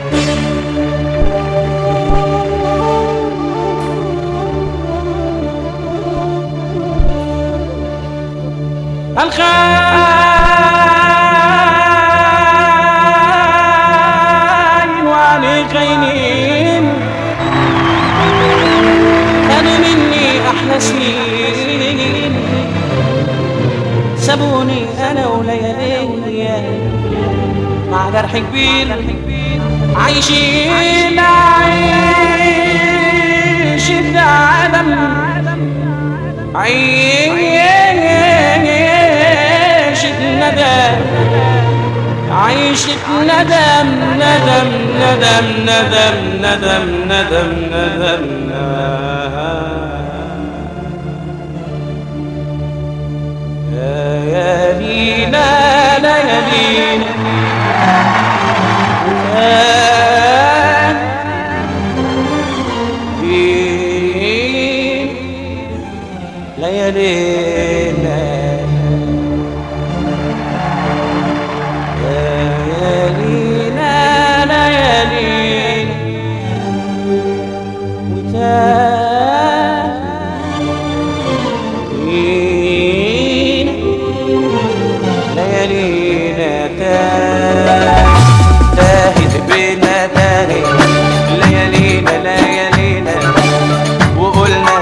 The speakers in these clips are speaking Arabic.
الخاين وعلي خاينين خانوا مني احلى سنين سابوني انا ولياليا مع جرح كبير عايشين عيشة عدم عيشة ندم ندم ندم ندم ندم ندم ندم ليالينا ليالينا ليالينا تاهت بينا تاهت ليالينا ليالينا وقلنا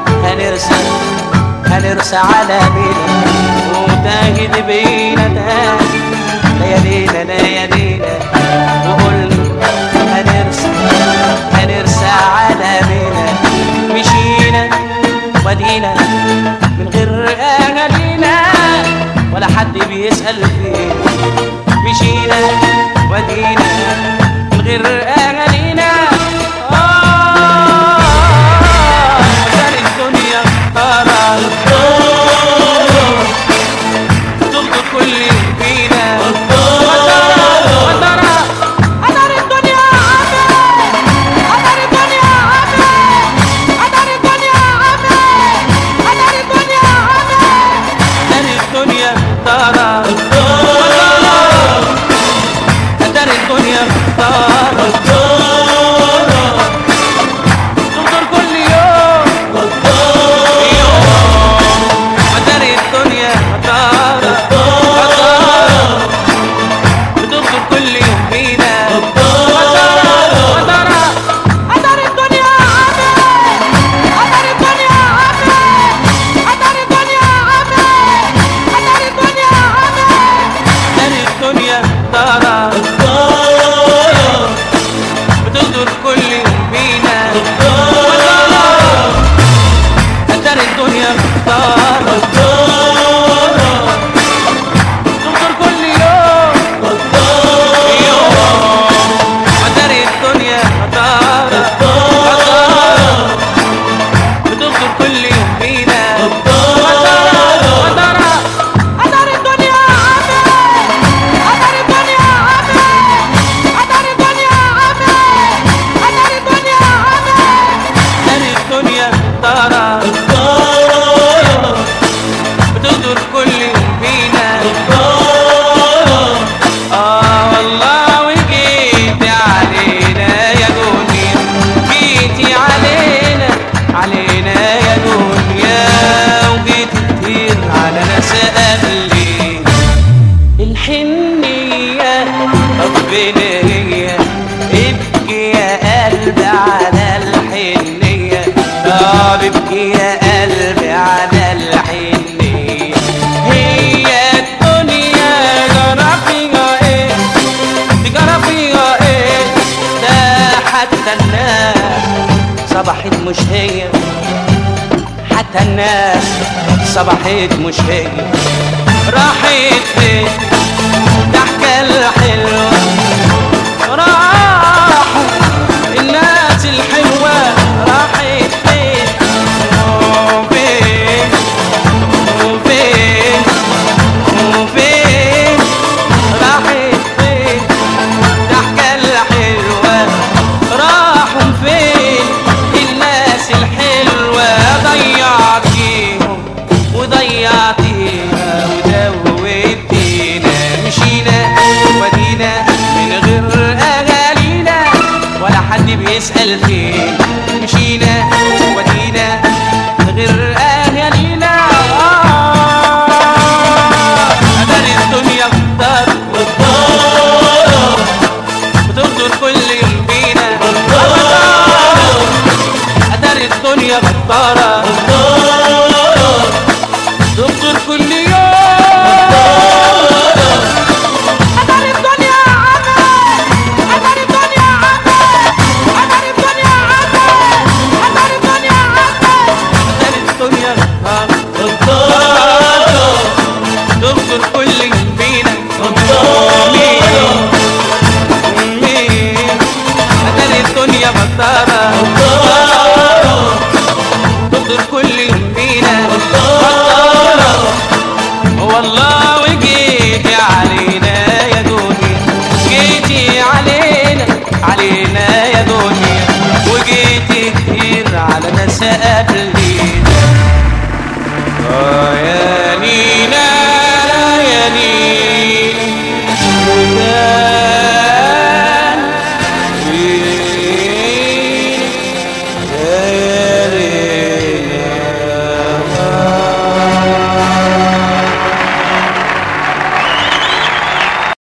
هنرسى على بينا وتاهت بينا تاهت ليالينا ليالينا وقلنا هنرسى على بينا مشينا ودينا من غير أهالينا ولا حد بيسأل فينا مشينا ودينا من غير أهالينا وزار الدنيا ترى تغدر كل فينا ببكي يا قلبي على الحنية هي الدنيا جرى فيها ايه تجرى فيها ايه ده حتى الناس صبحت مش هي حتى الناس صبحت مش هي راحت فين ضحكة الحلوة راحوا الناس الحلوة راحت فين وفين وفين وفين راحت فين ضحكة الحلوة راحوا فين الناس الحلوة ضيعتيهم وضيعتيها ودوتينا غدارة دكتور كل يوم قدر الدنيا عمل قدر الدنيا عمل قدر الدنيا عمل قدر الدنيا عمل قدر الدنيا غدارة دكتور كل يوم فينا الدنيا غدارة تقدر كل يوم فينا غدارة والله وجيتي علينا يا دنيا جيتي علينا يا دنيا وجيتي كتير على ناس قبلي